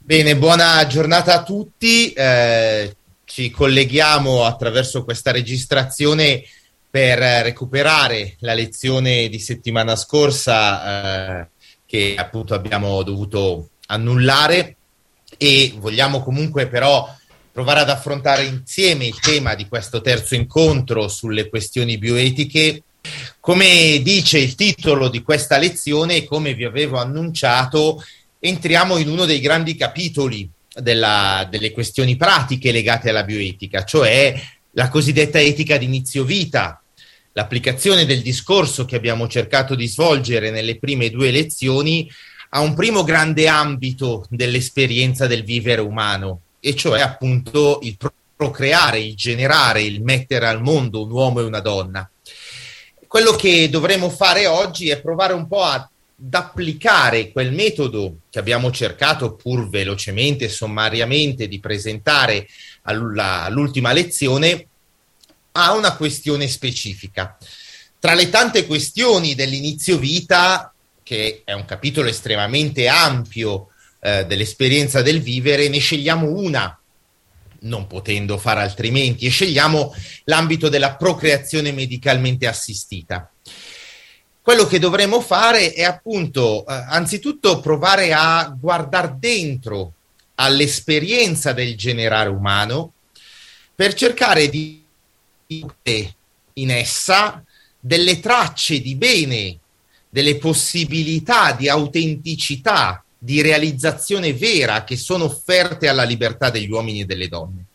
Bene, buona giornata a tutti. Ci colleghiamo attraverso questa registrazione per recuperare la lezione di settimana scorsa che appunto abbiamo dovuto annullare e vogliamo comunque però provare ad affrontare insieme il tema di questo terzo incontro sulle questioni bioetiche. Come dice il titolo di questa lezione, come vi avevo annunciato, entriamo in uno dei grandi capitoli delle questioni pratiche legate alla bioetica, cioè la cosiddetta etica di inizio vita, l'applicazione del discorso che abbiamo cercato di svolgere nelle prime due lezioni a un primo grande ambito dell'esperienza del vivere umano, e cioè appunto il procreare, il generare, il mettere al mondo un uomo e una donna. Quello che dovremo fare oggi è provare un po' ad applicare quel metodo che abbiamo cercato pur velocemente e sommariamente di presentare all'ultima lezione a una questione specifica. Tra le tante questioni dell'inizio vita, che è un capitolo estremamente ampio dell'esperienza del vivere, ne scegliamo una, non potendo fare altrimenti, e scegliamo l'ambito della procreazione medicalmente assistita. Quello che dovremo fare è appunto anzitutto provare a guardare dentro all'esperienza del generare umano per cercare di vedere in essa delle tracce di bene, delle possibilità di autenticità, di realizzazione vera che sono offerte alla libertà degli uomini e delle donne.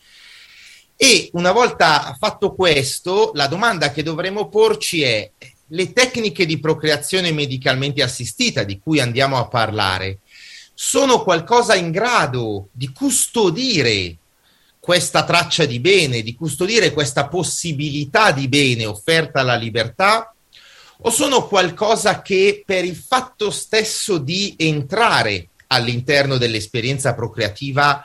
E una volta fatto questo, la domanda che dovremo porci è: le tecniche di procreazione medicalmente assistita di cui andiamo a parlare sono qualcosa in grado di custodire questa traccia di bene, di custodire questa possibilità di bene offerta alla libertà, o sono qualcosa che per il fatto stesso di entrare all'interno dell'esperienza procreativa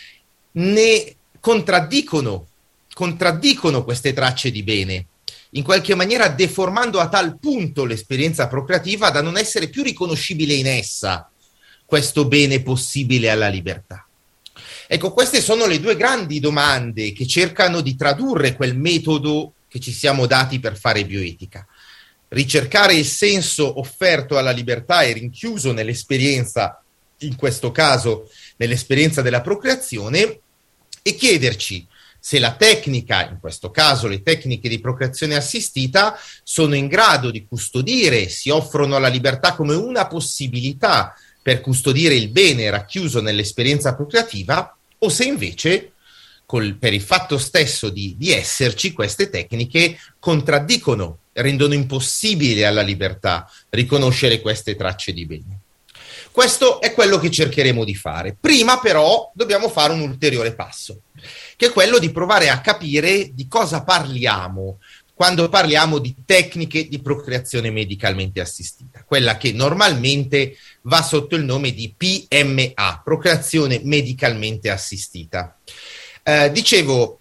ne contraddicono queste tracce di bene, in qualche maniera deformando a tal punto l'esperienza procreativa da non essere più riconoscibile in essa questo bene possibile alla libertà? Ecco, queste sono le due grandi domande che cercano di tradurre quel metodo che ci siamo dati per fare bioetica. Ricercare il senso offerto alla libertà e rinchiuso nell'esperienza, in questo caso nell'esperienza della procreazione, e chiederci se la tecnica, in questo caso le tecniche di procreazione assistita, sono in grado di custodire, si offrono alla libertà come una possibilità per custodire il bene racchiuso nell'esperienza procreativa, o se invece, per il fatto stesso di esserci, queste tecniche contraddicono, rendono impossibile alla libertà riconoscere queste tracce di bene. Questo è quello che cercheremo di fare. Prima però dobbiamo fare un ulteriore passo, che è quello di provare a capire di cosa parliamo quando parliamo di tecniche di procreazione medicalmente assistita, quella che normalmente va sotto il nome di PMA, procreazione medicalmente assistita. Dicevo,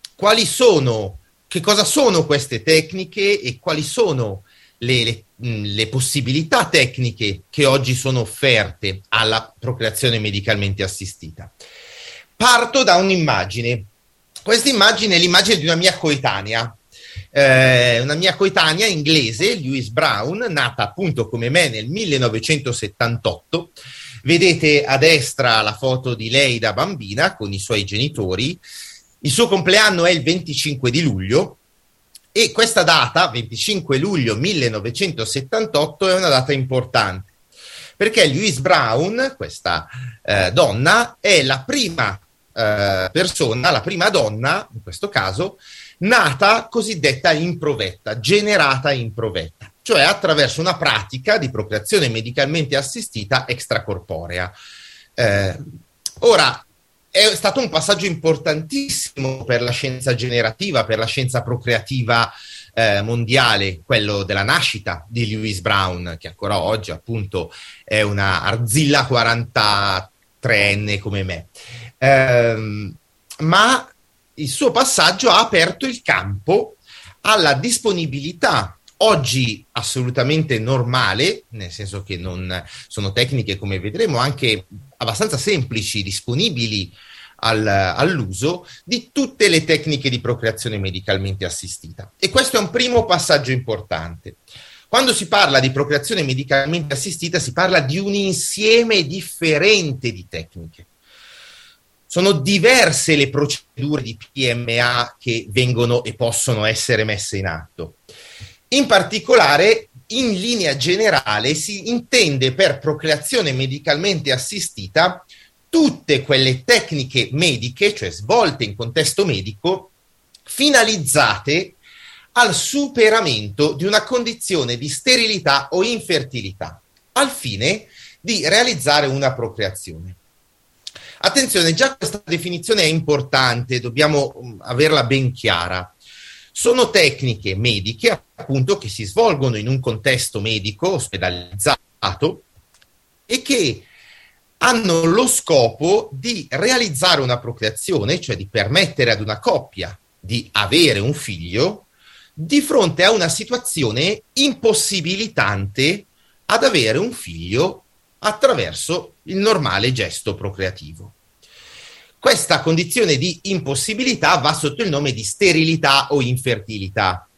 che cosa sono queste tecniche e quali sono le possibilità tecniche che oggi sono offerte alla procreazione medicalmente assistita. Parto da un'immagine. Questa immagine è l'immagine di una mia coetanea inglese, Louise Brown, nata appunto come me nel 1978. Vedete a destra la foto di lei da bambina con i suoi genitori. Il suo compleanno è il 25 di luglio e questa data, 25 luglio 1978, è una data importante perché Louise Brown, questa donna, è la prima persona, la prima donna, in questo caso, nata cosiddetta in provetta, generata in provetta, cioè attraverso una pratica di procreazione medicalmente assistita extracorporea. Ora, è stato un passaggio importantissimo per la scienza generativa, per la scienza procreativa mondiale, quello della nascita di Louise Brown, che ancora oggi appunto è una arzilla 43enne come me. Ma il suo passaggio ha aperto il campo alla disponibilità, oggi assolutamente normale, nel senso che non sono tecniche, come vedremo, anche abbastanza semplici, disponibili all'uso, di tutte le tecniche di procreazione medicalmente assistita. E questo è un primo passaggio importante. Quando si parla di procreazione medicalmente assistita, si parla di un insieme differente di tecniche. Sono diverse le procedure di PMA che vengono e possono essere messe in atto. In particolare, in linea generale, si intende per procreazione medicalmente assistita tutte quelle tecniche mediche, cioè svolte in contesto medico, finalizzate al superamento di una condizione di sterilità o infertilità, al fine di realizzare una procreazione. Attenzione, già questa definizione è importante, dobbiamo averla ben chiara. Sono tecniche mediche, appunto, che si svolgono in un contesto medico ospedalizzato e che hanno lo scopo di realizzare una procreazione, cioè di permettere ad una coppia di avere un figlio di fronte a una situazione impossibilitante ad avere un figlio attraverso il normale gesto procreativo. Questa condizione di impossibilità va sotto il nome di sterilità o infertilità.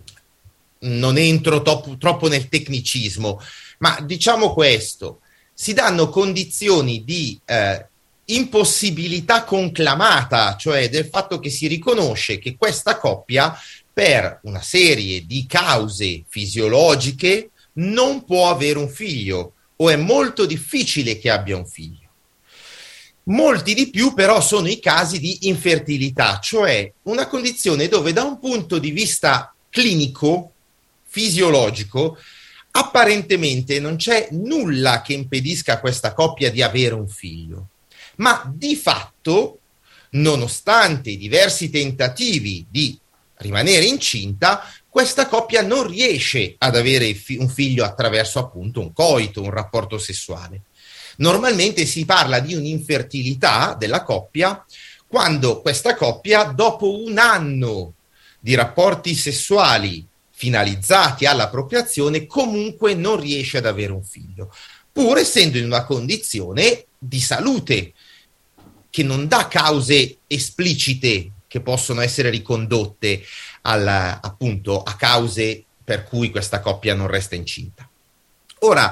Non entro troppo nel tecnicismo, ma diciamo questo: si danno condizioni di impossibilità conclamata, cioè del fatto che si riconosce che questa coppia, per una serie di cause fisiologiche, non può avere un figlio o è molto difficile che abbia un figlio. Molti di più però sono i casi di infertilità, cioè una condizione dove da un punto di vista clinico, fisiologico, apparentemente non c'è nulla che impedisca a questa coppia di avere un figlio, ma di fatto, nonostante i diversi tentativi di rimanere incinta, questa coppia non riesce ad avere un figlio attraverso appunto un coito, un rapporto sessuale. Normalmente si parla di un'infertilità della coppia quando questa coppia, dopo un anno di rapporti sessuali finalizzati alla procreazione, comunque non riesce ad avere un figlio, pur essendo in una condizione di salute che non dà cause esplicite che possono essere ricondotte appunto a cause per cui questa coppia non resta incinta. Ora,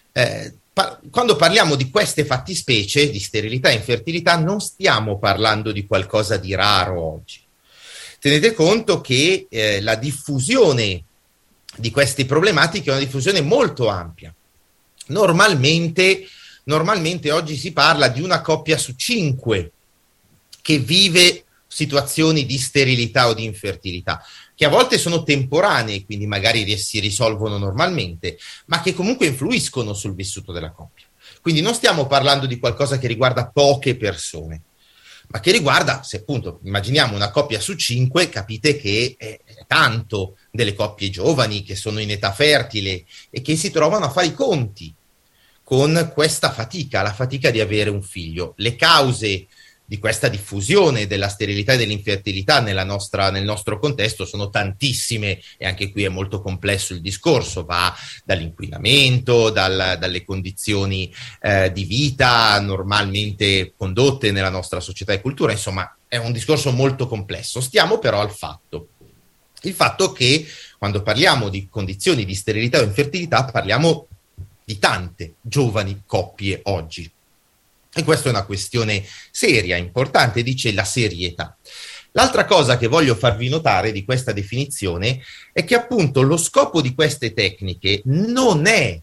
quando parliamo di queste fattispecie di sterilità e infertilità, non stiamo parlando di qualcosa di raro oggi. Tenete conto che la diffusione di queste problematiche è una diffusione molto ampia. Normalmente oggi si parla di una coppia su 5 che vive situazioni di sterilità o di infertilità, che a volte sono temporanee, quindi magari si risolvono normalmente, ma che comunque influiscono sul vissuto della coppia. Quindi non stiamo parlando di qualcosa che riguarda poche persone, ma che riguarda, se appunto immaginiamo una coppia su 5, capite che è tanto delle coppie giovani che sono in età fertile e che si trovano a fare i conti con questa fatica, la fatica di avere un figlio. Le cause di questa diffusione della sterilità e dell'infertilità nel nostro contesto sono tantissime, e anche qui è molto complesso il discorso, va dall'inquinamento, dalle condizioni di vita normalmente condotte nella nostra società e cultura, insomma è un discorso molto complesso. Stiamo però al fatto. Il fatto che quando parliamo di condizioni di sterilità o infertilità parliamo di tante giovani coppie oggi. E questa è una questione seria, importante, dice la serietà. L'altra cosa che voglio farvi notare di questa definizione è che appunto lo scopo di queste tecniche non è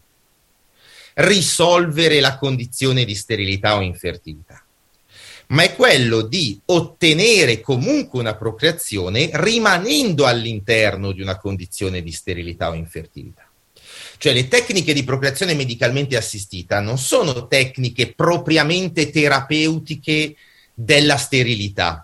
risolvere la condizione di sterilità o infertilità, ma è quello di ottenere comunque una procreazione rimanendo all'interno di una condizione di sterilità o infertilità. Cioè le tecniche di procreazione medicalmente assistita non sono tecniche propriamente terapeutiche della sterilità.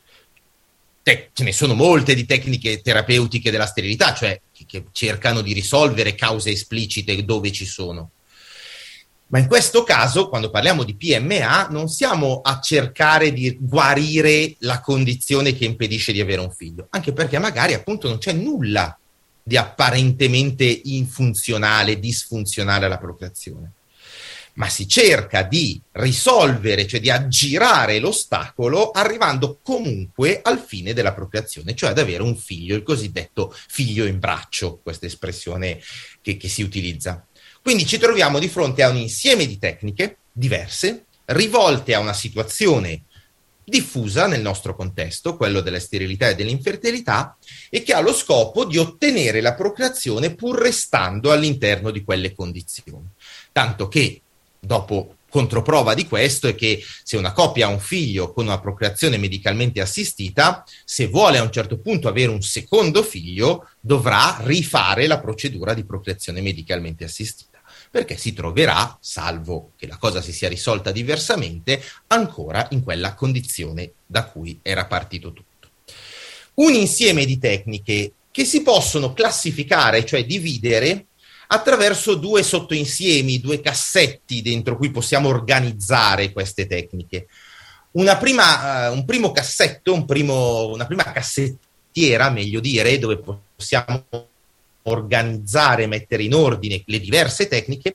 Ce ne sono molte di tecniche terapeutiche della sterilità, cioè che cercano di risolvere cause esplicite dove ci sono. Ma in questo caso, quando parliamo di PMA, non siamo a cercare di guarire la condizione che impedisce di avere un figlio, anche perché magari appunto non c'è nulla di apparentemente infunzionale, disfunzionale alla procreazione. ma si cerca di risolvere, cioè di aggirare l'ostacolo, arrivando comunque al fine della procreazione, cioè ad avere un figlio, il cosiddetto figlio in braccio, questa espressione che si utilizza. Quindi ci troviamo di fronte a un insieme di tecniche diverse, rivolte a una situazione diffusa nel nostro contesto, quello della sterilità e dell'infertilità, e che ha lo scopo di ottenere la procreazione pur restando all'interno di quelle condizioni. Tanto che, dopo controprova di questo, è che se una coppia ha un figlio con una procreazione medicalmente assistita, se vuole a un certo punto avere un secondo figlio, dovrà rifare la procedura di procreazione medicalmente assistita, perché si troverà, salvo che la cosa si sia risolta diversamente, ancora in quella condizione da cui era partito tutto. Un insieme di tecniche che si possono classificare, cioè dividere, attraverso due sottoinsiemi, due cassetti dentro cui possiamo organizzare queste tecniche. Un primo cassetto, una prima cassettiera, meglio dire, dove possiamo organizzare, mettere in ordine le diverse tecniche,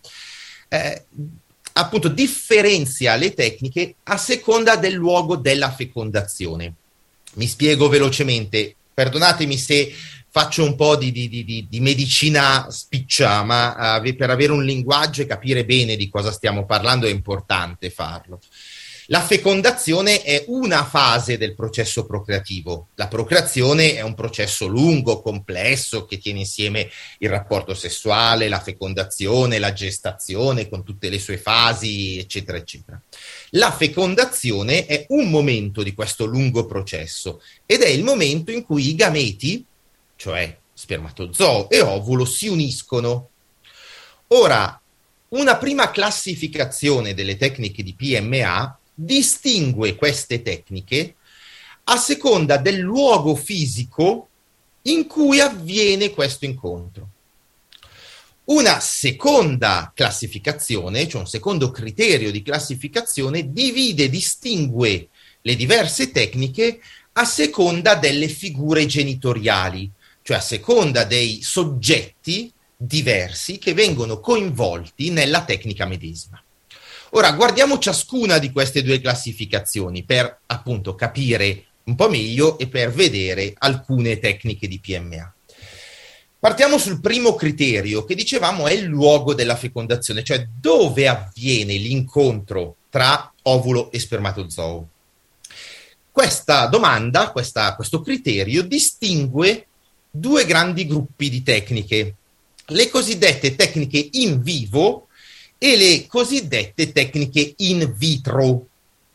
appunto differenzia le tecniche a seconda del luogo della fecondazione. Mi spiego velocemente, perdonatemi se faccio un po' di medicina spiccia, ma per avere un linguaggio e capire bene di cosa stiamo parlando è importante farlo. La fecondazione è una fase del processo procreativo. La procreazione è un processo lungo, complesso, che tiene insieme il rapporto sessuale, la fecondazione, la gestazione, con tutte le sue fasi, eccetera, eccetera. La fecondazione è un momento di questo lungo processo ed è il momento in cui i gameti, cioè spermatozoo e ovulo, si uniscono. Ora, una prima classificazione delle tecniche di PMA distingue queste tecniche a seconda del luogo fisico in cui avviene questo incontro. Una seconda classificazione, cioè un secondo criterio di classificazione, divide e distingue le diverse tecniche a seconda delle figure genitoriali, cioè a seconda dei soggetti diversi che vengono coinvolti nella tecnica medesima. Ora guardiamo ciascuna di queste due classificazioni per appunto capire un po' meglio e per vedere alcune tecniche di PMA. Partiamo sul primo criterio, che dicevamo è il luogo della fecondazione, cioè dove avviene l'incontro tra ovulo e spermatozoo. Questa domanda, questo criterio distingue due grandi gruppi di tecniche, le cosiddette tecniche in vivo e le cosiddette tecniche in vitro.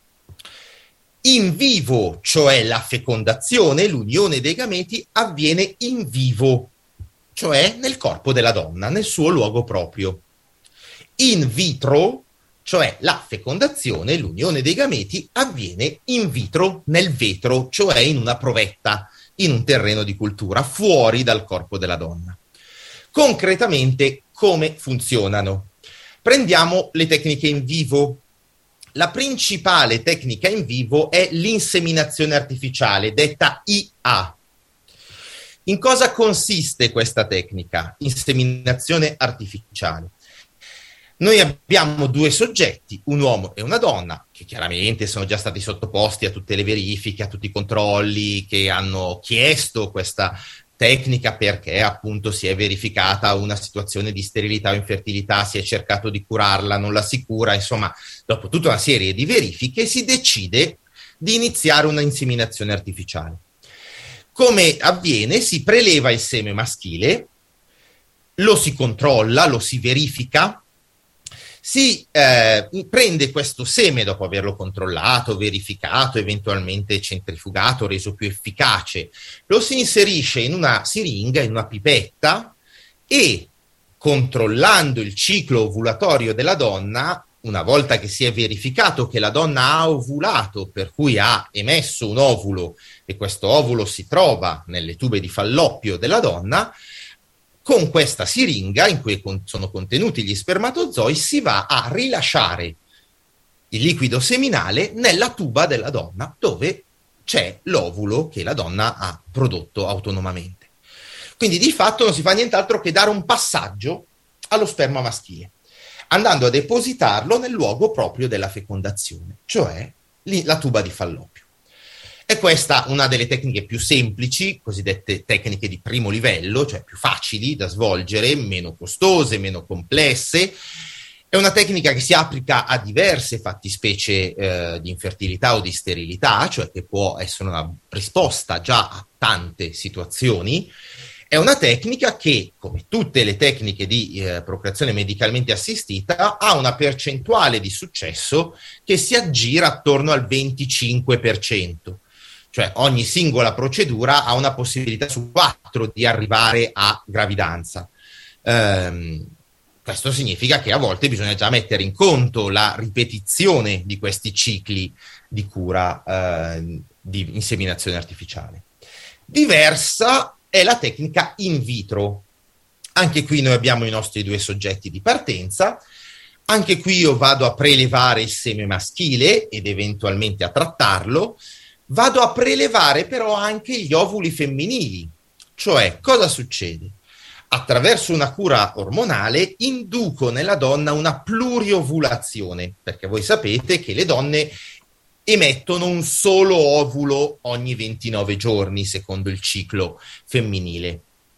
In vivo, cioè la fecondazione, l'unione dei gameti, avviene in vivo, cioè nel corpo della donna, nel suo luogo proprio. In vitro, cioè la fecondazione, l'unione dei gameti, avviene in vitro, nel vetro, cioè in una provetta, in un terreno di cultura, fuori dal corpo della donna. Concretamente, come funzionano? Prendiamo le tecniche in vivo. La principale tecnica in vivo è l'inseminazione artificiale, detta IA. In cosa consiste questa tecnica? Inseminazione artificiale. Noi abbiamo due soggetti, un uomo e una donna, che chiaramente sono già stati sottoposti a tutte le verifiche, a tutti i controlli, che hanno chiesto questa tecnica perché appunto si è verificata una situazione di sterilità o infertilità, si è cercato di curarla, non la si cura, insomma, dopo tutta una serie di verifiche si decide di iniziare una inseminazione artificiale. Come avviene? Si preleva il seme maschile, lo si controlla, lo si verifica, si prende questo seme dopo averlo controllato, verificato, eventualmente centrifugato, reso più efficace, lo si inserisce in una siringa, in una pipetta e controllando il ciclo ovulatorio della donna, una volta che si è verificato che la donna ha ovulato, per cui ha emesso un ovulo e questo ovulo si trova nelle tube di Falloppio della donna, con questa siringa in cui sono contenuti gli spermatozoi si va a rilasciare il liquido seminale nella tuba della donna dove c'è l'ovulo che la donna ha prodotto autonomamente. Quindi di fatto non si fa nient'altro che dare un passaggio allo sperma maschile. andando a depositarlo nel luogo proprio della fecondazione, cioè la tuba di Falloppio. È questa una delle tecniche più semplici, cosiddette tecniche di primo livello, cioè più facili da svolgere, meno costose, meno complesse. È una tecnica che si applica a diverse fattispecie di infertilità o di sterilità, cioè che può essere una risposta già a tante situazioni. È una tecnica che, come tutte le tecniche di procreazione medicalmente assistita, ha una percentuale di successo che si aggira attorno al 25%. Cioè ogni singola procedura ha una possibilità su 4 di arrivare a gravidanza. Questo significa che a volte bisogna già mettere in conto la ripetizione di questi cicli di cura di inseminazione artificiale. Diversa è la tecnica in vitro. Anche qui noi abbiamo i nostri 2 soggetti di partenza. Anche qui io vado a prelevare il seme maschile ed eventualmente a trattarlo. Vado a prelevare però anche gli ovuli femminili. Cioè, cosa succede? Attraverso una cura ormonale induco nella donna una pluriovulazione, perché voi sapete che le donne emettono un solo ovulo ogni 29 giorni, secondo il ciclo femminile.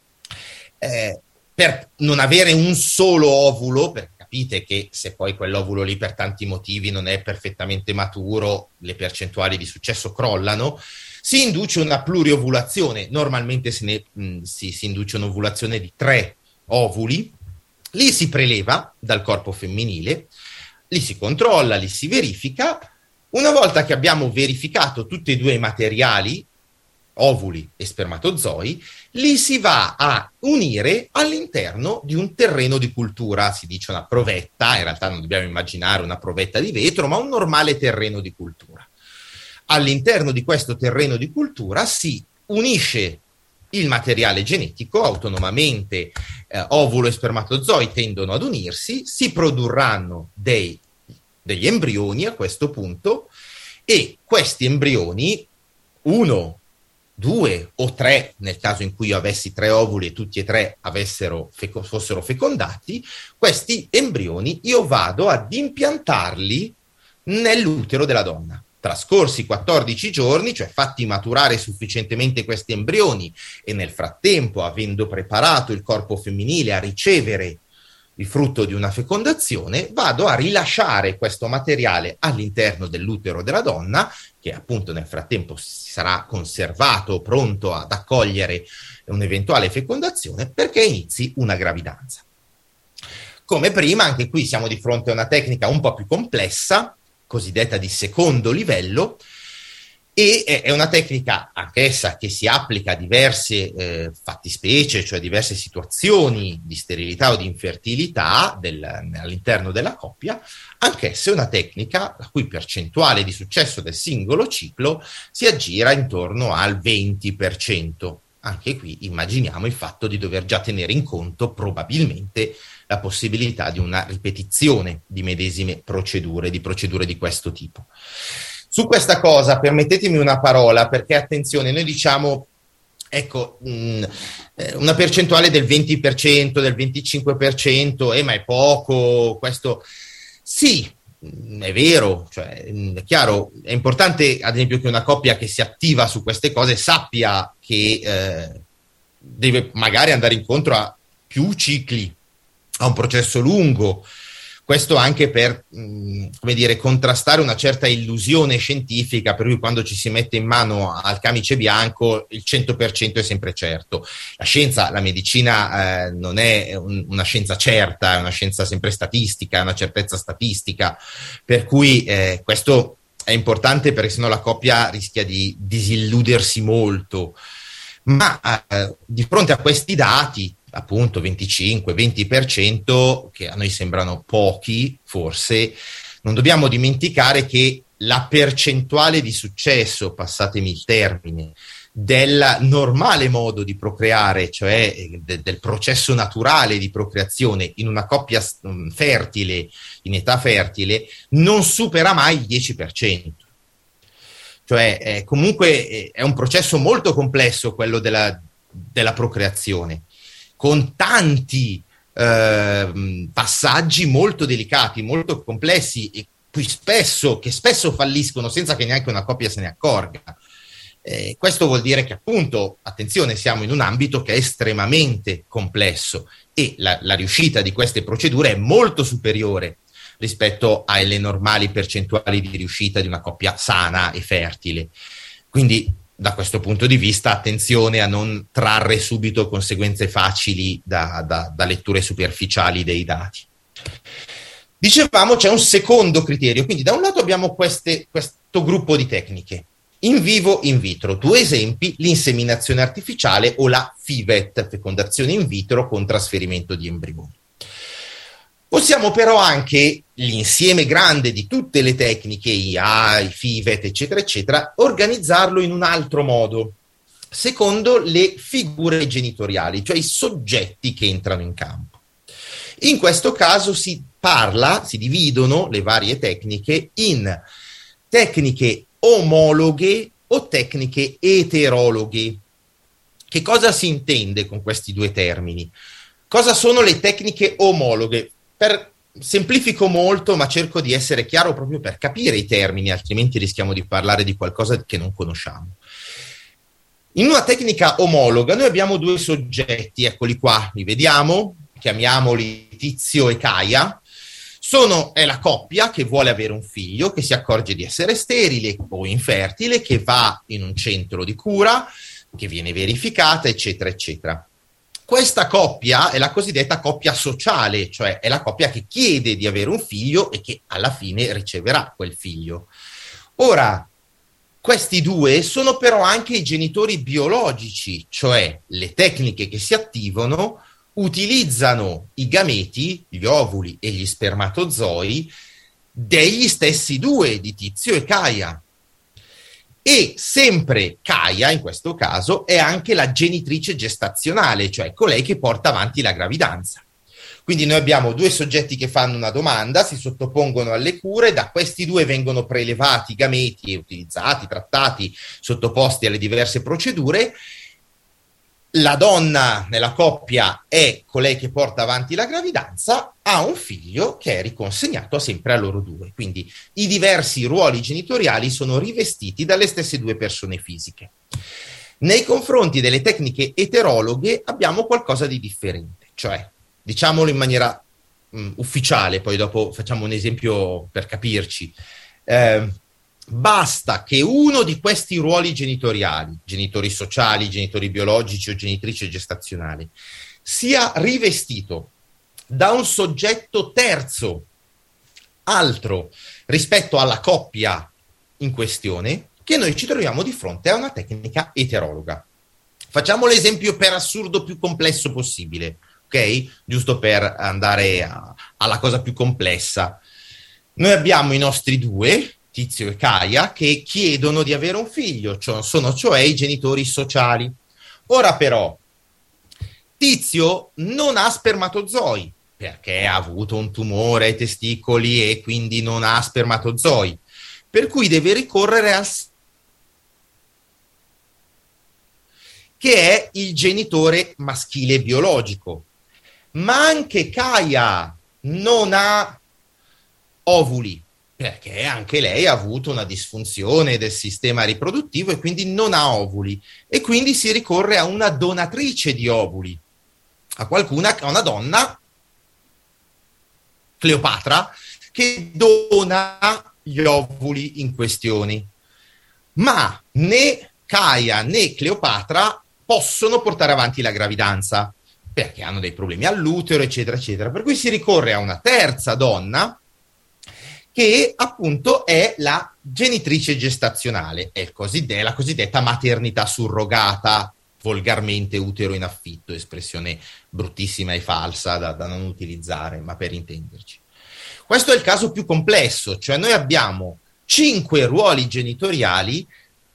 Per non avere un solo ovulo, perché capite che se poi quell'ovulo lì per tanti motivi non è perfettamente maturo, le percentuali di successo crollano, si induce una pluriovulazione. Normalmente si induce un'ovulazione di 3 ovuli, li si preleva dal corpo femminile, li si controlla, li si verifica. Una volta che abbiamo verificato tutti e 2 i materiali, ovuli e spermatozoi, li si va a unire all'interno di un terreno di cultura, si dice una provetta, in realtà non dobbiamo immaginare una provetta di vetro, ma un normale terreno di cultura. All'interno di questo terreno di cultura si unisce il materiale genetico, autonomamente ovulo e spermatozoi tendono ad unirsi, si produrranno degli embrioni a questo punto, e questi embrioni, 1, 2 o 3, nel caso in cui io avessi 3 ovuli e tutti e 3 fossero fecondati, questi embrioni io vado ad impiantarli nell'utero della donna. Trascorsi 14 giorni, cioè fatti maturare sufficientemente questi embrioni, e nel frattempo, avendo preparato il corpo femminile a ricevere il frutto di una fecondazione, vado a rilasciare questo materiale all'interno dell'utero della donna, che appunto nel frattempo si sarà conservato, pronto ad accogliere un'eventuale fecondazione, perché inizi una gravidanza. Come prima, anche qui siamo di fronte a una tecnica un po' più complessa, cosiddetta di secondo livello, e è una tecnica anch'essa che si applica a diverse fattispecie, cioè diverse situazioni di sterilità o di infertilità all'interno della coppia. Anch'essa è una tecnica la cui percentuale di successo del singolo ciclo si aggira intorno al 20%. Anche qui immaginiamo il fatto di dover già tenere in conto probabilmente la possibilità di una ripetizione di medesime procedure, di procedure di questo tipo. Su questa cosa permettetemi una parola, perché attenzione, noi diciamo, ecco, una percentuale del 20%, del 25%, ma è poco, questo sì, è vero, cioè, è chiaro, è importante ad esempio che una coppia che si attiva su queste cose sappia che deve magari andare incontro a più cicli, a un processo lungo. Questo anche per, come dire, contrastare una certa illusione scientifica, per cui quando ci si mette in mano al camice bianco il 100% è sempre certo. La scienza, la medicina non è una scienza certa, è una scienza sempre statistica, è una certezza statistica, per cui questo è importante, perché sennò la coppia rischia di disilludersi molto. Ma di fronte a questi dati, appunto 25-20%, che a noi sembrano pochi, forse, non dobbiamo dimenticare che la percentuale di successo, passatemi il termine, del normale modo di procreare, cioè del processo naturale di procreazione in una coppia fertile, in età fertile, non supera mai il 10%. Cioè comunque è un processo molto complesso quello della procreazione, con tanti passaggi molto delicati, molto complessi e che spesso falliscono senza che neanche una coppia se ne accorga. Questo vuol dire che appunto, attenzione, siamo in un ambito che è estremamente complesso e la riuscita di queste procedure è molto superiore rispetto alle normali percentuali di riuscita di una coppia sana e fertile. Quindi da questo punto di vista attenzione a non trarre subito conseguenze facili da letture superficiali dei dati. Dicevamo c'è un secondo criterio, quindi da un lato abbiamo questo gruppo di tecniche, in vivo, in vitro. 2 esempi, l'inseminazione artificiale o la FIVET, fecondazione in vitro con trasferimento di embrioni. Possiamo però anche, l'insieme grande di tutte le tecniche, IA, i FIVET, eccetera, eccetera, organizzarlo in un altro modo, secondo le figure genitoriali, cioè i soggetti che entrano in campo. In questo caso si dividono le varie tecniche in tecniche omologhe o tecniche eterologhe. Che cosa si intende con questi 2 termini? Cosa sono le tecniche omologhe? Semplifico molto, ma cerco di essere chiaro proprio per capire i termini, altrimenti rischiamo di parlare di qualcosa che non conosciamo. In una tecnica omologa noi abbiamo 2 soggetti, eccoli qua, li vediamo, chiamiamoli Tizio e Caia. È la coppia che vuole avere un figlio, che si accorge di essere sterile o infertile, che va in un centro di cura, che viene verificata, eccetera, eccetera. Questa coppia è la cosiddetta coppia sociale, cioè è la coppia che chiede di avere un figlio e che alla fine riceverà quel figlio. Ora, questi 2 sono però anche i genitori biologici, cioè le tecniche che si attivano utilizzano i gameti, gli ovuli e gli spermatozoi degli stessi 2, di Tizio e Caia. E sempre Caia, in questo caso, è anche la genitrice gestazionale, cioè colei che porta avanti la gravidanza. Quindi noi abbiamo 2 soggetti che fanno una domanda, si sottopongono alle cure, da questi 2 vengono prelevati i gameti e utilizzati, trattati, sottoposti alle diverse procedure. La donna nella coppia è colei che porta avanti la gravidanza, ha un figlio che è riconsegnato sempre a loro 2. Quindi i diversi ruoli genitoriali sono rivestiti dalle stesse 2 persone fisiche. Nei confronti delle tecniche eterologhe abbiamo qualcosa di differente, cioè, diciamolo in maniera ufficiale, poi dopo facciamo un esempio per capirci. Basta che uno di questi ruoli genitoriali, genitori sociali, genitori biologici o genitrice gestazionale, sia rivestito da un soggetto terzo, altro rispetto alla coppia in questione, che noi ci troviamo di fronte a una tecnica eterologa. Facciamo l'esempio per assurdo più complesso possibile, ok? Giusto per andare alla cosa più complessa. Noi abbiamo i nostri 2, Tizio e Caia, che chiedono di avere un figlio, sono cioè i genitori sociali. Ora però, Tizio non ha spermatozoi, perché ha avuto un tumore ai testicoli e quindi non ha spermatozoi, per cui deve ricorrere che è il genitore maschile biologico. Ma anche Caia non ha ovuli, perché anche lei ha avuto una disfunzione del sistema riproduttivo e quindi non ha ovuli, e quindi si ricorre a una donatrice di ovuli, a una donna, Cleopatra, che dona gli ovuli in questione. Ma né Caia né Cleopatra possono portare avanti la gravidanza, perché hanno dei problemi all'utero, eccetera, eccetera. Per cui si ricorre a una terza donna, che appunto è la genitrice gestazionale, è la cosiddetta maternità surrogata, volgarmente utero in affitto, espressione bruttissima e falsa da non utilizzare, ma per intenderci. Questo è il caso più complesso, cioè noi abbiamo 5 ruoli genitoriali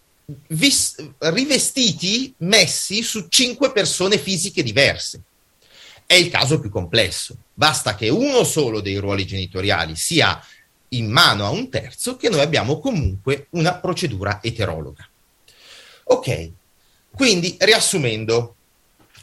rivestiti, messi su 5 persone fisiche diverse. È il caso più complesso. Basta che uno solo dei ruoli genitoriali sia in mano a un terzo, che noi abbiamo comunque una procedura eterologa. Ok, quindi riassumendo,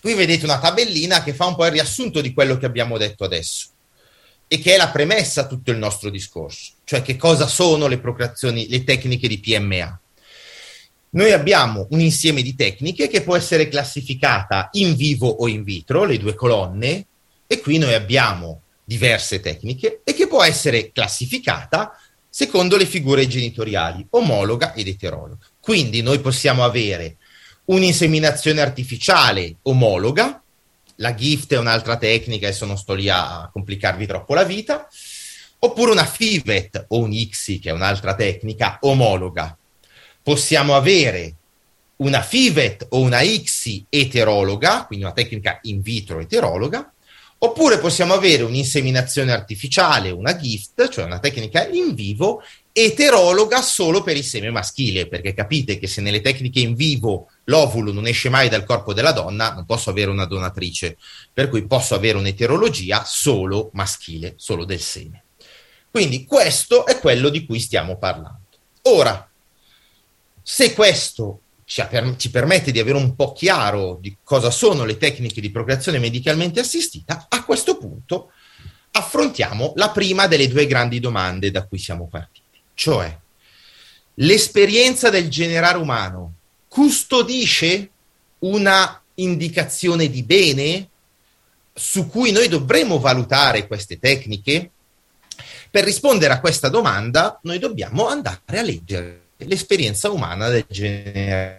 Qui vedete una tabellina che fa un po' il riassunto di quello che abbiamo detto adesso e che è la premessa a tutto il nostro discorso, cioè che cosa sono le procreazioni, le tecniche di PMA. Noi abbiamo un insieme di tecniche che può essere classificata in vivo o in vitro, le due colonne, e qui noi abbiamo diverse tecniche e che può essere classificata secondo le figure genitoriali, omologa ed eterologa. Quindi noi possiamo avere un'inseminazione artificiale omologa, la GIFT è un'altra tecnica, adesso non sto lì a complicarvi troppo la vita, oppure una FIVET o un ICSI, che è un'altra tecnica omologa. Possiamo avere una FIVET o una ICSI eterologa, quindi una tecnica in vitro eterologa, oppure possiamo avere un'inseminazione artificiale, una GIFT, cioè una tecnica in vivo, eterologa solo per il seme maschile, perché capite che se nelle tecniche in vivo l'ovulo non esce mai dal corpo della donna, non posso avere una donatrice, per cui posso avere un'eterologia solo maschile, solo del seme. Quindi questo è quello di cui stiamo parlando. Ora, se questo ci permette di avere un po' chiaro di cosa sono le tecniche di procreazione medicalmente assistita, a questo punto affrontiamo la prima delle due grandi domande da cui siamo partiti, cioè l'esperienza del generare umano custodisce una indicazione di bene su cui noi dovremo valutare queste tecniche? Per rispondere a questa domanda noi dobbiamo andare a leggere l'esperienza umana del generare.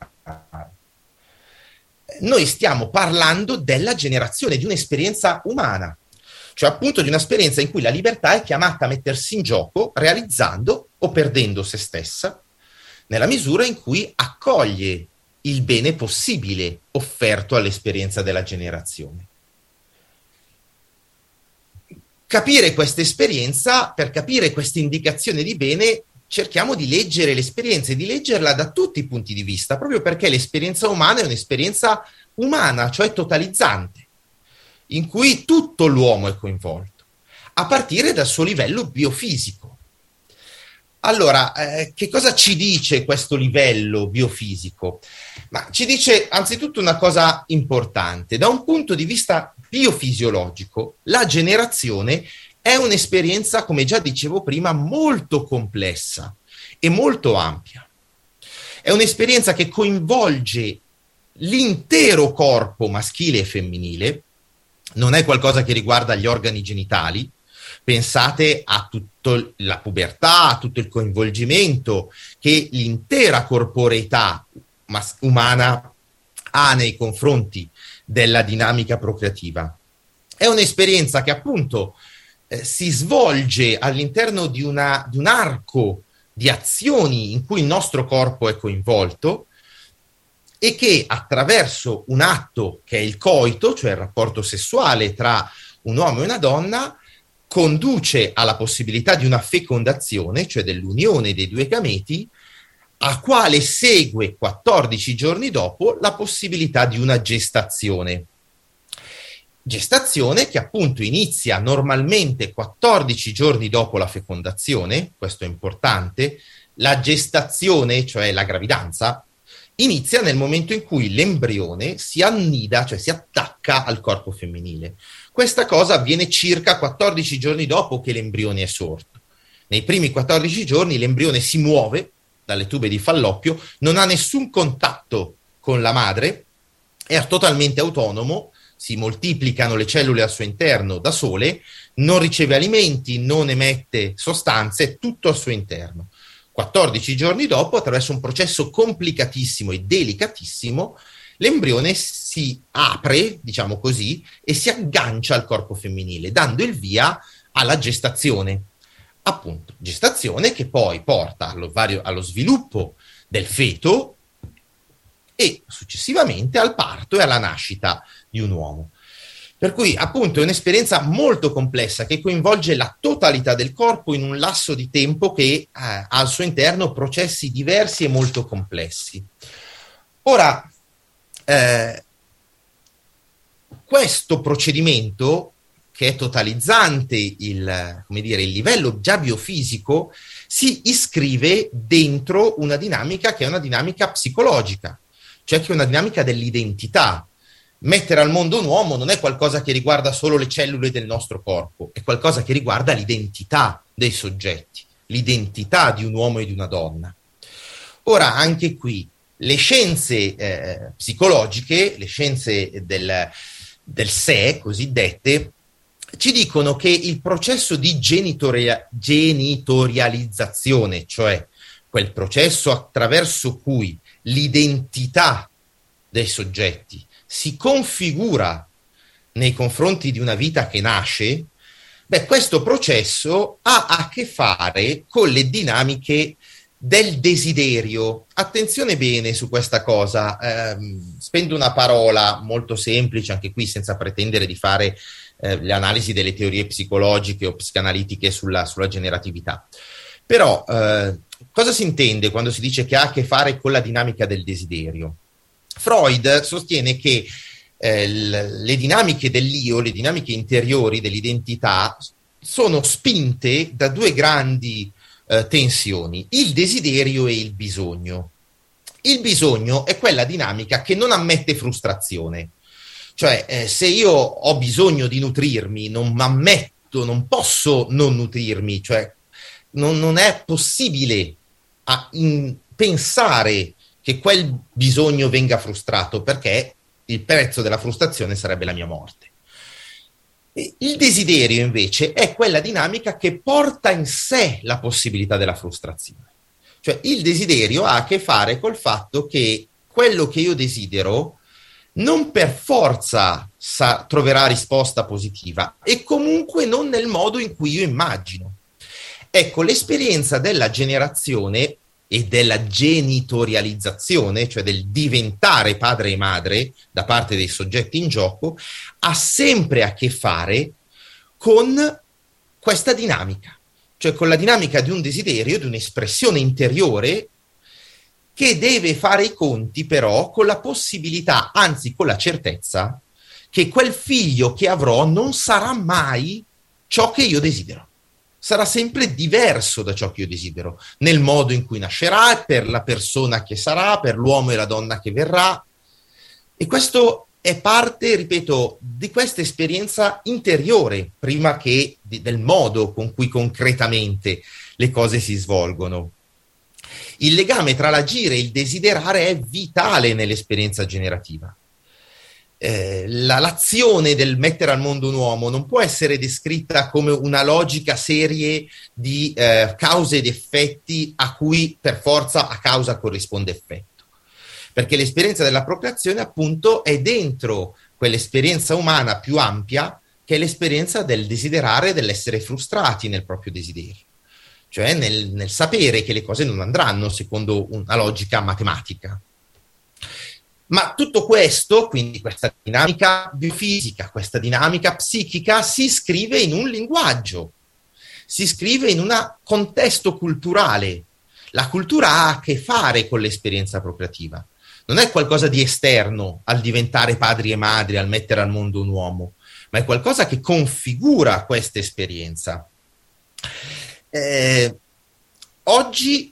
Noi stiamo parlando della generazione, di un'esperienza umana, cioè appunto di un'esperienza in cui la libertà è chiamata a mettersi in gioco realizzando o perdendo se stessa, nella misura in cui accoglie il bene possibile offerto all'esperienza della generazione. Capire questa esperienza, per capire questa indicazione di bene, cerchiamo di leggere l'esperienza e di leggerla da tutti i punti di vista, proprio perché l'esperienza umana è un'esperienza umana, cioè totalizzante, in cui tutto l'uomo è coinvolto, a partire dal suo livello biofisico. Allora, che cosa ci dice questo livello biofisico? Ma ci dice anzitutto una cosa importante. Da un punto di vista biofisiologico, la generazione è un'esperienza, come già dicevo prima, molto complessa e molto ampia. È un'esperienza che coinvolge l'intero corpo maschile e femminile, non è qualcosa che riguarda gli organi genitali. Pensate a tutta la pubertà, a tutto il coinvolgimento che l'intera corporeità umana ha nei confronti della dinamica procreativa. È un'esperienza che appunto si svolge all'interno di un arco di azioni in cui il nostro corpo è coinvolto e che attraverso un atto che è il coito, cioè il rapporto sessuale tra un uomo e una donna, conduce alla possibilità di una fecondazione, cioè dell'unione dei due gameti, a quale segue 14 giorni dopo la possibilità di una gestazione. Gestazione che appunto inizia normalmente 14 giorni dopo la fecondazione, questo è importante. La gestazione, cioè la gravidanza, inizia nel momento in cui l'embrione si annida, cioè si attacca al corpo femminile. Questa cosa avviene circa 14 giorni dopo che l'embrione è sorto. Nei primi 14 giorni l'embrione si muove dalle tube di Falloppio, non ha nessun contatto con la madre, è totalmente autonomo, si moltiplicano le cellule al suo interno da sole, non riceve alimenti, non emette sostanze, tutto al suo interno. 14 giorni dopo, attraverso un processo complicatissimo e delicatissimo, l'embrione si apre, diciamo così, e si aggancia al corpo femminile, dando il via alla gestazione. Appunto, gestazione che poi porta allo sviluppo del feto e successivamente al parto e alla nascita di un uomo. Per cui appunto è un'esperienza molto complessa che coinvolge la totalità del corpo in un lasso di tempo che ha al suo interno processi diversi e molto complessi. Ora, questo procedimento, che è totalizzante il livello già biofisico, si iscrive dentro una dinamica che è una dinamica psicologica, cioè che è una dinamica dell'identità. mettere al mondo un uomo non è qualcosa che riguarda solo le cellule del nostro corpo, è qualcosa che riguarda l'identità dei soggetti, l'identità di un uomo e di una donna. Ora, anche qui, le scienze psicologiche, le scienze del sé, cosiddette, ci dicono che il processo di genitorializzazione, cioè quel processo attraverso cui l'identità dei soggetti si configura nei confronti di una vita che nasce, questo processo ha a che fare con le dinamiche del desiderio. Attenzione bene su questa cosa, spendo una parola molto semplice, anche qui senza pretendere di fare le analisi delle teorie psicologiche o psicanalitiche sulla generatività. Però cosa si intende quando si dice che ha a che fare con la dinamica del desiderio? Freud sostiene che le dinamiche dell'io, le dinamiche interiori dell'identità sono spinte da due grandi tensioni, il desiderio e il bisogno. Il bisogno è quella dinamica che non ammette frustrazione, cioè se io ho bisogno di nutrirmi, non posso non nutrirmi, cioè non è possibile pensare che quel bisogno venga frustrato, perché il prezzo della frustrazione sarebbe la mia morte. Il desiderio invece è quella dinamica che porta in sé la possibilità della frustrazione. Cioè il desiderio ha a che fare col fatto che quello che io desidero non per forza troverà risposta positiva e comunque non nel modo in cui io immagino. Ecco, l'esperienza della generazione e della genitorializzazione, cioè del diventare padre e madre da parte dei soggetti in gioco, ha sempre a che fare con questa dinamica, cioè con la dinamica di un desiderio, di un'espressione interiore che deve fare i conti però con la possibilità, anzi con la certezza, che quel figlio che avrò non sarà mai ciò che io desidero. Sarà sempre diverso da ciò che io desidero, nel modo in cui nascerà, per la persona che sarà, per l'uomo e la donna che verrà. E questo è parte, ripeto, di questa esperienza interiore, prima che del modo con cui concretamente le cose si svolgono. Il legame tra l'agire e il desiderare è vitale nell'esperienza generativa. L'azione del mettere al mondo un uomo non può essere descritta come una logica serie di cause ed effetti a cui per forza a causa corrisponde effetto, perché l'esperienza della procreazione appunto è dentro quell'esperienza umana più ampia che è l'esperienza del desiderare, dell'essere frustrati nel proprio desiderio, cioè nel sapere che le cose non andranno secondo una logica matematica. Ma tutto questo, quindi questa dinamica biofisica, questa dinamica psichica, si scrive in un linguaggio, si scrive in un contesto culturale. La cultura ha a che fare con l'esperienza procreativa. Non è qualcosa di esterno al diventare padri e madri, al mettere al mondo un uomo, ma è qualcosa che configura questa esperienza. Oggi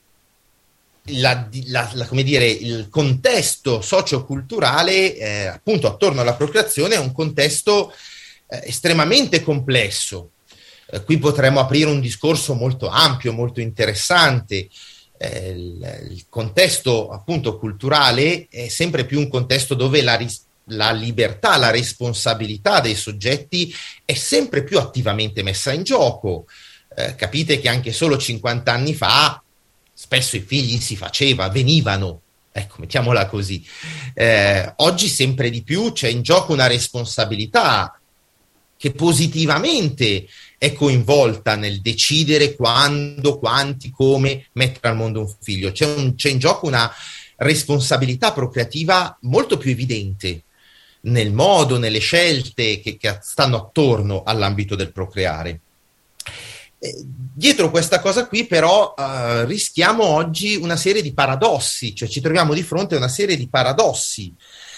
come dire, il contesto socioculturale appunto attorno alla procreazione è un contesto estremamente complesso. Qui potremmo aprire un discorso molto ampio, molto interessante. Il contesto appunto culturale è sempre più un contesto dove la libertà, la responsabilità dei soggetti è sempre più attivamente messa in gioco. Capite che anche solo 50 anni fa spesso i figli venivano, ecco, mettiamola così. Oggi sempre di più c'è in gioco una responsabilità che positivamente è coinvolta nel decidere quando, quanti, come mettere al mondo un figlio. C'è in gioco una responsabilità procreativa molto più evidente nel modo, nelle scelte che stanno attorno all'ambito del procreare. Dietro questa cosa qui però rischiamo oggi una serie di paradossi, cioè ci troviamo di fronte a una serie di paradossi.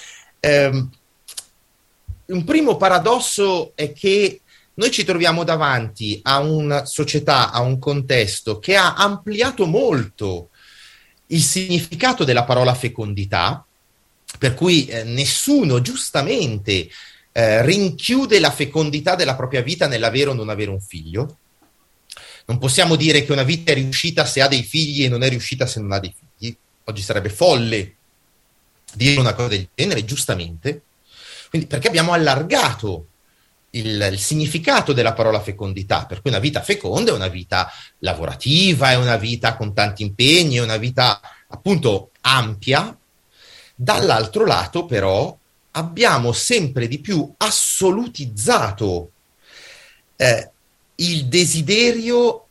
Un primo paradosso è che noi ci troviamo davanti a una società, a un contesto che ha ampliato molto il significato della parola fecondità, per cui nessuno giustamente rinchiude la fecondità della propria vita nell'avere o non avere un figlio. Non possiamo dire che una vita è riuscita se ha dei figli e non è riuscita se non ha dei figli. Oggi sarebbe folle dire una cosa del genere, giustamente. Quindi, perché abbiamo allargato il significato della parola fecondità, per cui una vita feconda è una vita lavorativa, è una vita con tanti impegni, è una vita appunto ampia. Dall'altro lato, però, abbiamo sempre di più assolutizzato il desiderio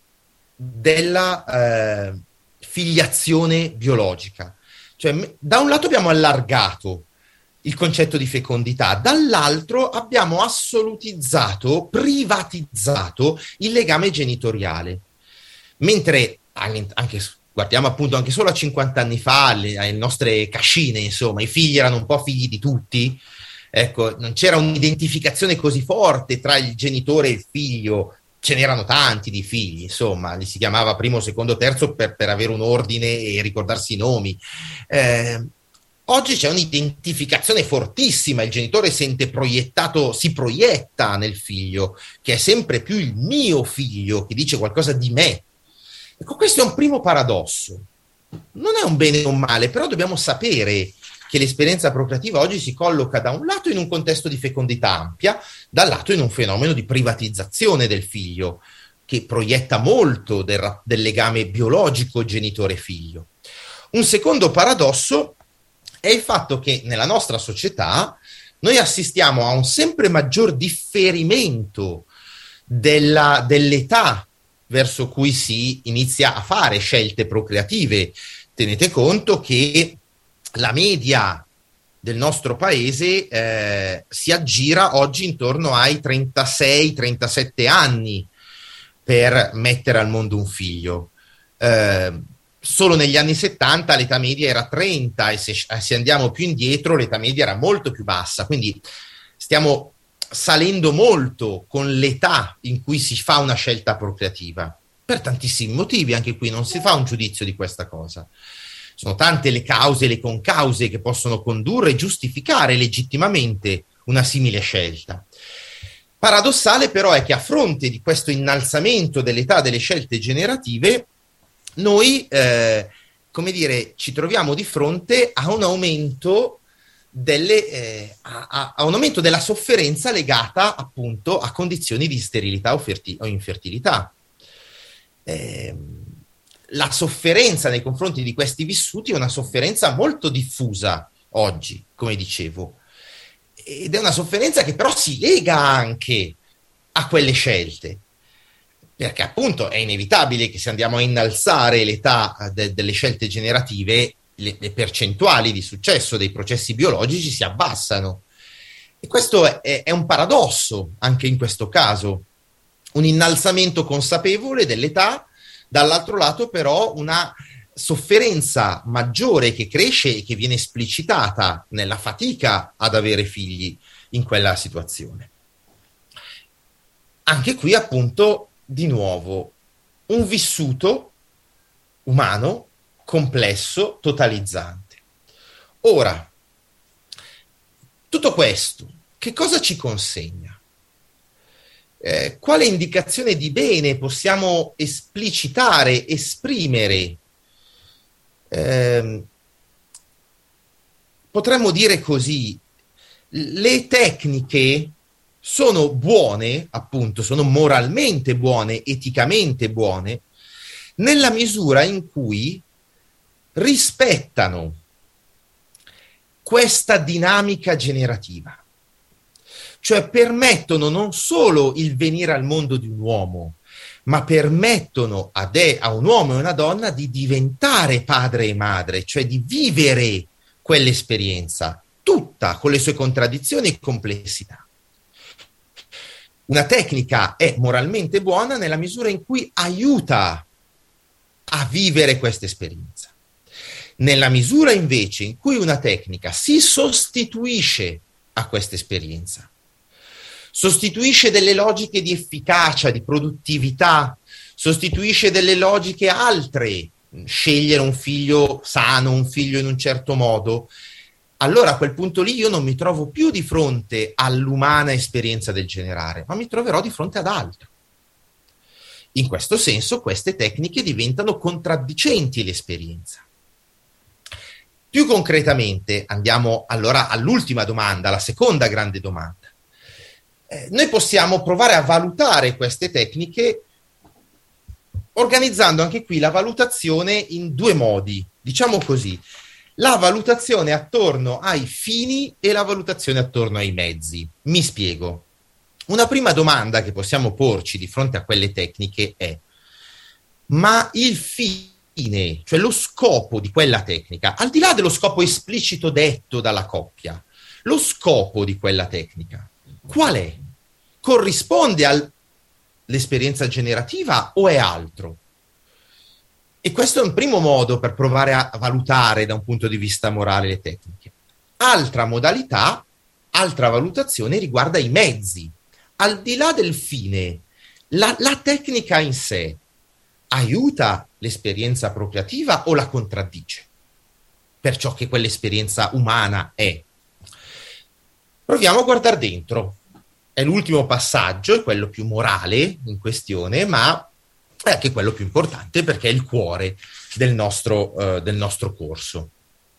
della filiazione biologica. Cioè, da un lato abbiamo allargato il concetto di fecondità, dall'altro abbiamo assolutizzato, privatizzato il legame genitoriale. Mentre anche, guardiamo appunto anche solo a 50 anni fa, alle nostre cascine, insomma, i figli erano un po' figli di tutti, ecco, non c'era un'identificazione così forte tra il genitore e il figlio, ce n'erano tanti di figli, insomma, li si chiamava primo, secondo, terzo per avere un ordine e ricordarsi i nomi. Oggi c'è un'identificazione fortissima, il genitore sente proiettato, si proietta nel figlio, che è sempre più il mio figlio, che dice qualcosa di me. Ecco, questo è un primo paradosso. Non è un bene o un male, però dobbiamo sapere che l'esperienza procreativa oggi si colloca da un lato in un contesto di fecondità ampia, dall'altro in un fenomeno di privatizzazione del figlio, che proietta molto del legame biologico genitore-figlio. Un secondo paradosso è il fatto che nella nostra società noi assistiamo a un sempre maggior differimento dell'età verso cui si inizia a fare scelte procreative. Tenete conto che la media del nostro paese si aggira oggi intorno ai 36-37 anni per mettere al mondo un figlio. Solo negli anni 70 l'età media era 30 e se andiamo più indietro l'età media era molto più bassa, quindi stiamo salendo molto con l'età in cui si fa una scelta procreativa, per tantissimi motivi. Anche qui non si fa un giudizio di questa cosa. Sono tante le cause e le concause che possono condurre e giustificare legittimamente una simile scelta. Paradossale però è che a fronte di questo innalzamento dell'età delle scelte generative, noi, come dire, ci troviamo di fronte a un aumento a un aumento della sofferenza legata appunto a condizioni di sterilità o infertilità. La sofferenza nei confronti di questi vissuti è una sofferenza molto diffusa oggi, come dicevo, ed è una sofferenza che però si lega anche a quelle scelte, perché appunto è inevitabile che se andiamo a innalzare l'età delle scelte generative, le percentuali di successo dei processi biologici si abbassano. E questo è un paradosso anche in questo caso, un innalzamento consapevole dell'età, dall'altro lato però una sofferenza maggiore che cresce e che viene esplicitata nella fatica ad avere figli in quella situazione. Anche qui appunto di nuovo un vissuto umano complesso, totalizzante. Ora, tutto questo, che cosa ci consegna? Quale indicazione di bene possiamo esplicitare, esprimere? Potremmo dire così, le tecniche sono buone, appunto, sono moralmente buone, eticamente buone, nella misura in cui rispettano questa dinamica generativa, cioè permettono non solo il venire al mondo di un uomo, ma permettono a un uomo e una donna di diventare padre e madre, cioè di vivere quell'esperienza, tutta con le sue contraddizioni e complessità. Una tecnica è moralmente buona nella misura in cui aiuta a vivere questa esperienza. Nella misura invece in cui una tecnica si sostituisce a questa esperienza, sostituisce delle logiche di efficacia, di produttività, sostituisce delle logiche altre, scegliere un figlio sano, un figlio in un certo modo, allora a quel punto lì io non mi trovo più di fronte all'umana esperienza del generare, ma mi troverò di fronte ad altro. In questo senso queste tecniche diventano contraddicenti l'esperienza. Più concretamente, andiamo allora all'ultima domanda, la seconda grande domanda. Noi possiamo provare a valutare queste tecniche organizzando anche qui la valutazione in due modi, diciamo così, la valutazione attorno ai fini e la valutazione attorno ai mezzi. Mi spiego. Una prima domanda che possiamo porci di fronte a quelle tecniche è: ma il fine, cioè lo scopo di quella tecnica, al di là dello scopo esplicito detto dalla coppia, lo scopo di quella tecnica, qual è? Corrisponde all'esperienza generativa o è altro? E questo è un primo modo per provare a valutare da un punto di vista morale le tecniche. Altra modalità, altra valutazione riguarda i mezzi. Al di là del fine, la tecnica in sé aiuta l'esperienza procreativa o la contraddice per ciò che quell'esperienza umana è? Proviamo a guardare dentro. È l'ultimo passaggio, è quello più morale in questione, ma è anche quello più importante perché è il cuore del nostro corso.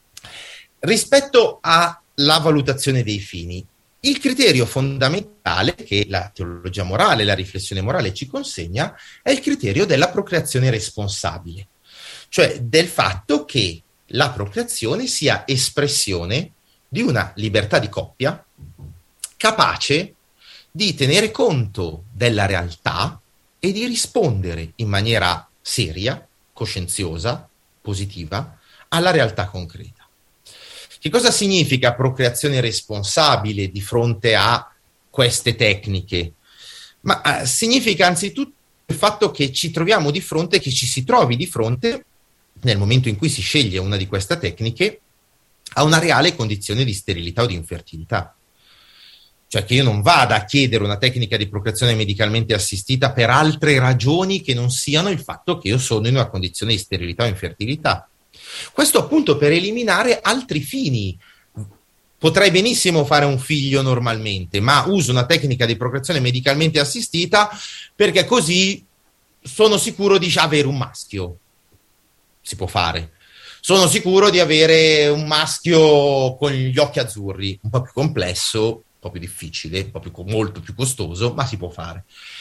Rispetto alla valutazione dei fini, il criterio fondamentale che la teologia morale, la riflessione morale ci consegna è il criterio della procreazione responsabile, cioè del fatto che la procreazione sia espressione di una libertà di coppia capace di tenere conto della realtà e di rispondere in maniera seria, coscienziosa, positiva alla realtà concreta. Che cosa significa procreazione responsabile di fronte a queste tecniche? Ma significa anzitutto il fatto che ci troviamo di fronte, che ci si trovi di fronte, nel momento in cui si sceglie una di queste tecniche, a una reale condizione di sterilità o di infertilità. Cioè che io non vada a chiedere una tecnica di procreazione medicalmente assistita per altre ragioni che non siano il fatto che io sono in una condizione di sterilità o infertilità. Questo appunto per eliminare altri fini. Potrei benissimo fare un figlio normalmente, ma uso una tecnica di procreazione medicalmente assistita perché così sono sicuro di avere un maschio. Si può fare. Sono sicuro di avere un maschio con gli occhi azzurri, un po' più complesso, un po' più difficile, molto più costoso, ma si può fare.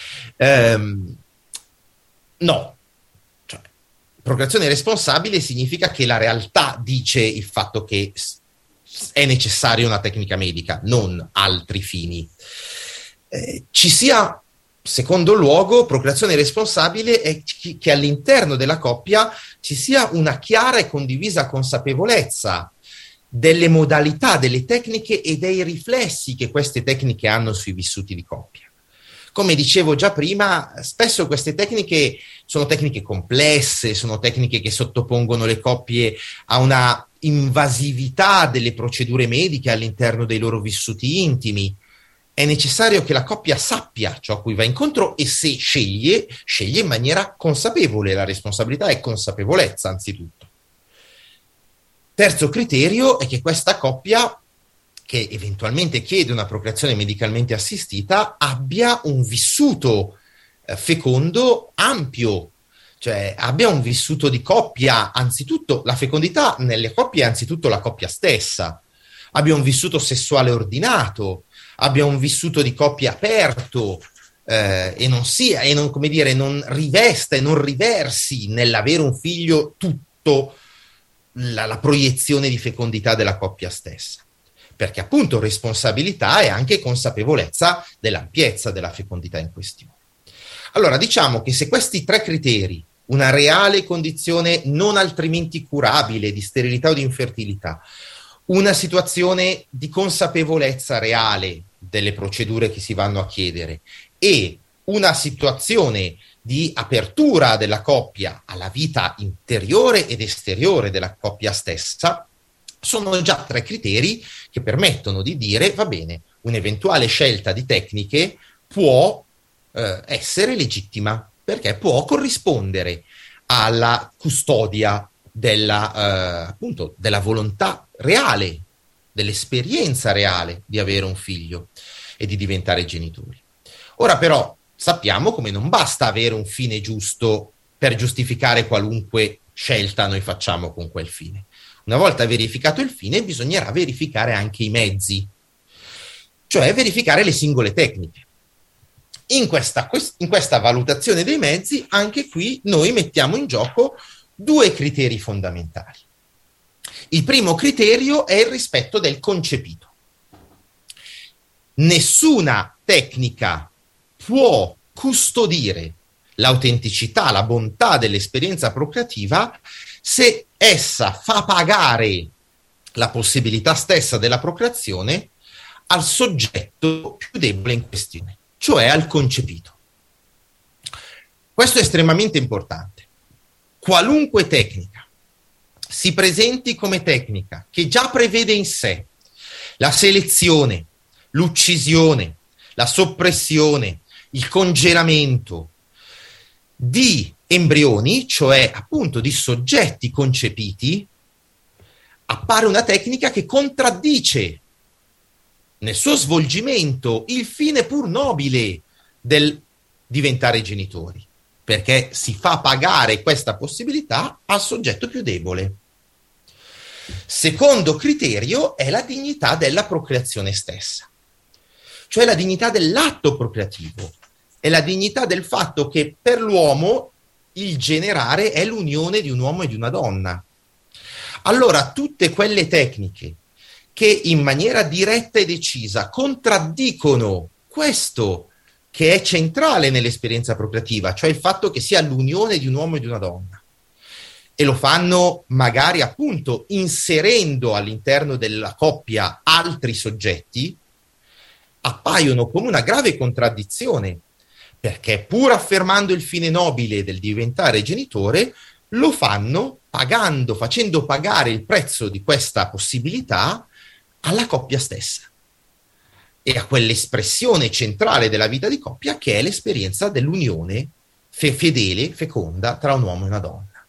No. Cioè, procreazione responsabile significa che la realtà dice il fatto che è necessaria una tecnica medica, non altri fini. Ci sia, secondo luogo, procreazione responsabile è che all'interno della coppia ci sia una chiara e condivisa consapevolezza delle modalità, delle tecniche e dei riflessi che queste tecniche hanno sui vissuti di coppia. Come dicevo già prima, spesso queste tecniche sono tecniche complesse, sono tecniche che sottopongono le coppie a una invasività delle procedure mediche all'interno dei loro vissuti intimi. È necessario che la coppia sappia ciò a cui va incontro e se sceglie in maniera consapevole. La responsabilità è consapevolezza, anzitutto. Terzo criterio è che questa coppia, che eventualmente chiede una procreazione medicalmente assistita, abbia un vissuto fecondo ampio, cioè abbia un vissuto di coppia, anzitutto la fecondità nelle coppie è anzitutto la coppia stessa, abbia un vissuto sessuale ordinato, abbia un vissuto di coppia aperto e non rivesta e non riversi nell'avere un figlio tutto la proiezione di fecondità della coppia stessa. Perché appunto responsabilità è anche consapevolezza dell'ampiezza della fecondità in questione. Allora diciamo che se questi tre criteri, una reale condizione non altrimenti curabile di sterilità o di infertilità, una situazione di consapevolezza reale delle procedure che si vanno a chiedere e una situazione di apertura della coppia alla vita interiore ed esteriore della coppia stessa, sono già tre criteri che permettono di dire, va bene, un'eventuale scelta di tecniche può essere legittima, perché può corrispondere alla custodia appunto, della volontà reale dell'esperienza reale di avere un figlio e di diventare genitori. Ora però sappiamo come non basta avere un fine giusto per giustificare qualunque scelta noi facciamo con quel fine. Una volta verificato il fine, bisognerà verificare anche i mezzi, cioè verificare le singole tecniche. In questa valutazione dei mezzi, anche qui noi mettiamo in gioco due criteri fondamentali. Il primo criterio è il rispetto del concepito. Nessuna tecnica può custodire l'autenticità, la bontà dell'esperienza procreativa se essa fa pagare la possibilità stessa della procreazione al soggetto più debole in questione, cioè al concepito. Questo è estremamente importante. Qualunque tecnica si presenti come tecnica che già prevede in sé la selezione, l'uccisione, la soppressione, il congelamento di embrioni, cioè appunto di soggetti concepiti, appare una tecnica che contraddice nel suo svolgimento il fine pur nobile del diventare genitori, perché si fa pagare questa possibilità al soggetto più debole. Secondo criterio è la dignità della procreazione stessa, cioè la dignità dell'atto procreativo, è la dignità del fatto che per l'uomo il generare è l'unione di un uomo e di una donna. Allora tutte quelle tecniche che in maniera diretta e decisa contraddicono questo che è centrale nell'esperienza procreativa, cioè il fatto che sia l'unione di un uomo e di una donna, e lo fanno magari appunto inserendo all'interno della coppia altri soggetti, appaiono come una grave contraddizione, perché pur affermando il fine nobile del diventare genitore, lo fanno pagando, facendo pagare il prezzo di questa possibilità alla coppia stessa e a quell'espressione centrale della vita di coppia che è l'esperienza dell'unione fedele, feconda tra un uomo e una donna.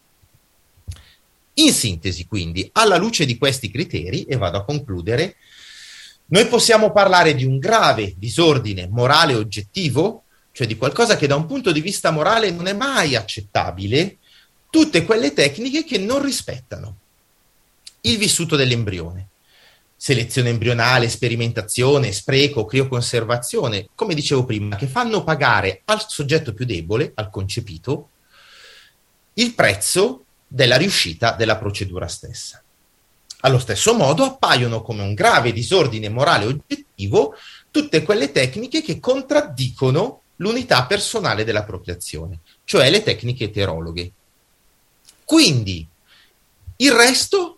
In sintesi, quindi, alla luce di questi criteri, e vado a concludere, noi possiamo parlare di un grave disordine morale oggettivo, cioè di qualcosa che da un punto di vista morale non è mai accettabile, tutte quelle tecniche che non rispettano il vissuto dell'embrione. Selezione embrionale, sperimentazione, spreco, crioconservazione, come dicevo prima, che fanno pagare al soggetto più debole, al concepito, il prezzo della riuscita della procedura stessa. Allo stesso modo appaiono come un grave disordine morale oggettivo tutte quelle tecniche che contraddicono l'unità personale della procreazione, cioè le tecniche eterologhe. Quindi, il resto?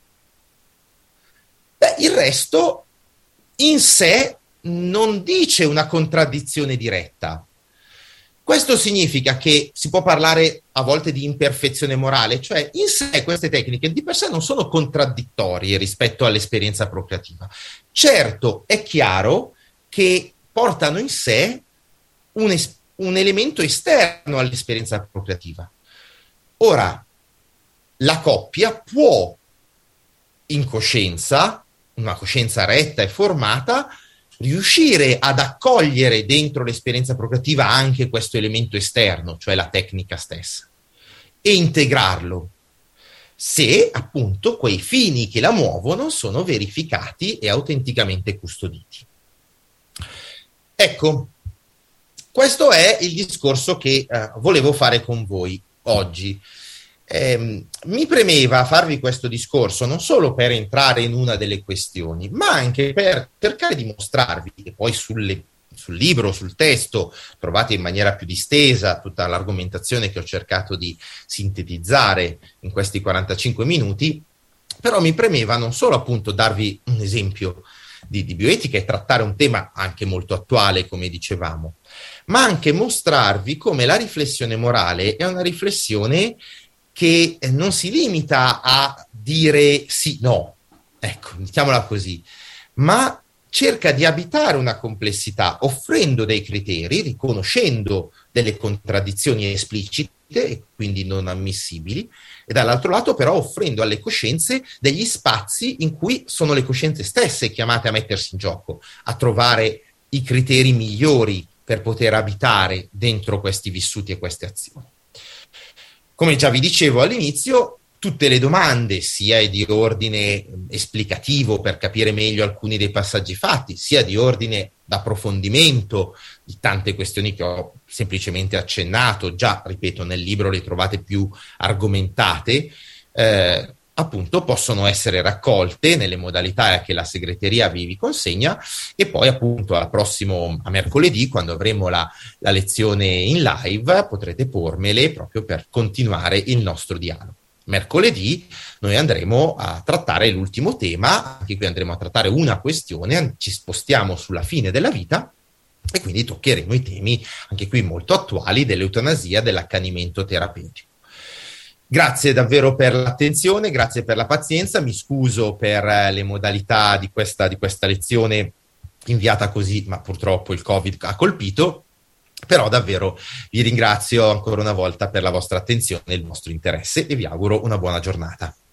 Il resto in sé non dice una contraddizione diretta. Questo significa che si può parlare a volte di imperfezione morale, cioè in sé queste tecniche di per sé non sono contraddittorie rispetto all'esperienza procreativa. Certo, è chiaro che portano in sé un elemento esterno all'esperienza procreativa. Ora, la coppia può, in coscienza, una coscienza retta e formata, riuscire ad accogliere dentro l'esperienza procreativa anche questo elemento esterno, cioè la tecnica stessa, e integrarlo, se appunto quei fini che la muovono sono verificati e autenticamente custoditi. Ecco, questo è il discorso che volevo fare con voi oggi. Mi premeva farvi questo discorso non solo per entrare in una delle questioni, ma anche per cercare di mostrarvi, e poi sul libro, sul testo, trovate in maniera più distesa tutta l'argomentazione che ho cercato di sintetizzare in questi 45 minuti, però mi premeva non solo appunto darvi un esempio di bioetica e trattare un tema anche molto attuale, come dicevamo, ma anche mostrarvi come la riflessione morale è una riflessione che non si limita a dire sì, no, ecco, diciamola così, ma cerca di abitare una complessità, offrendo dei criteri, riconoscendo delle contraddizioni esplicite, e quindi non ammissibili, e dall'altro lato però offrendo alle coscienze degli spazi in cui sono le coscienze stesse chiamate a mettersi in gioco, a trovare i criteri migliori per poter abitare dentro questi vissuti e queste azioni. Come già vi dicevo all'inizio, tutte le domande, sia di ordine esplicativo per capire meglio alcuni dei passaggi fatti, sia di ordine d'approfondimento di tante questioni che ho semplicemente accennato, già, ripeto, nel libro le trovate più argomentate, appunto possono essere raccolte nelle modalità che la segreteria vi consegna, e poi appunto a mercoledì, quando avremo la lezione in live, potrete pormele proprio per continuare il nostro dialogo. Mercoledì noi andremo a trattare l'ultimo tema, anche qui andremo a trattare una questione, ci spostiamo sulla fine della vita e quindi toccheremo i temi anche qui molto attuali dell'eutanasia, dell'accanimento terapeutico. Grazie davvero per l'attenzione, grazie per la pazienza, mi scuso per le modalità di questa lezione inviata così, ma purtroppo il Covid ha colpito, però davvero vi ringrazio ancora una volta per la vostra attenzione e il vostro interesse e vi auguro una buona giornata.